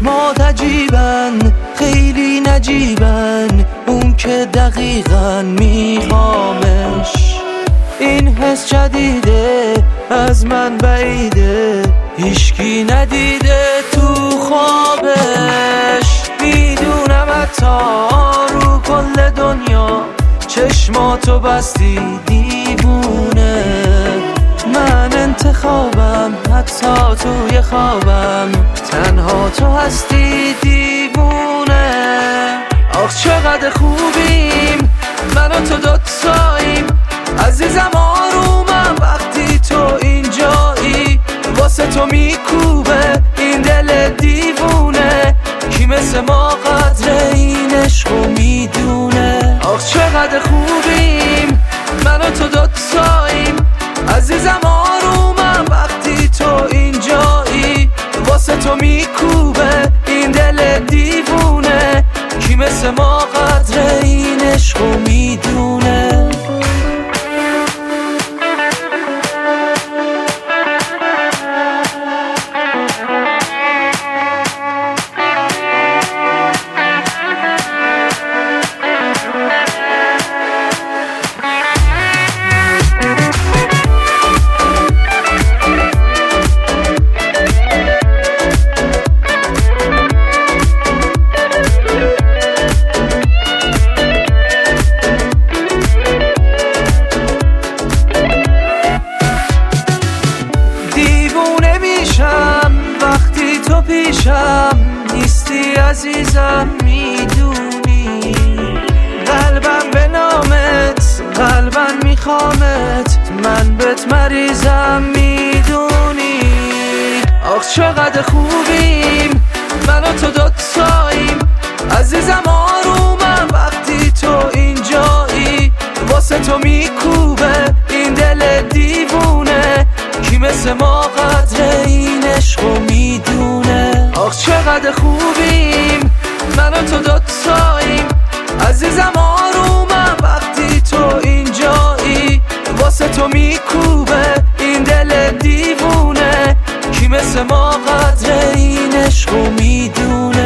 چشمات عجیبن، خیلی نجیبن، اون که دقیقاً میخوامش. این حس جدیده، از من بعیده، هیچکی ندیده تو خوابش. میدونم حتی رو کل دنیا چشماتو بستی دیوونه. من انتخابم حتی توی خوابم، تنها تو هستی دیوونه. آخ چقدر خوبیم من و تو دوتاییم، عزیزم آرومم وقتی تو اینجایی. واسه تو میکوبه این دل دیوونه، کی مثل ما قدر این عشقو میدونه. آخ چقدر خوبیم من و تو دوتاییم، عزیزم آرومم وقتی تو اینجایی. واسه تو میکوبه این دل دیوونه، کی مثل ما قدر این عشقو میدونه. وقتی تو پیشم نیستی عزیزم، میدونی قلبم به نامت، قلبم میخوامت، من بهت مریضم میدونی. آخ چقدر خوبیم من و تو دوتاییم، عزیزم آرومم وقتی تو اینجایی. واسه تو میکوبه این دل دیوونه، کی مثل ما قدر این عشقو میدونه. آخ چقدر خوبیم من و تو دوتاییم، عزیزم آرومم وقتی تو اینجایی. واسه تو میکوبه این دل دیوونه، کی مثل ما قدر این عشقو میدونه.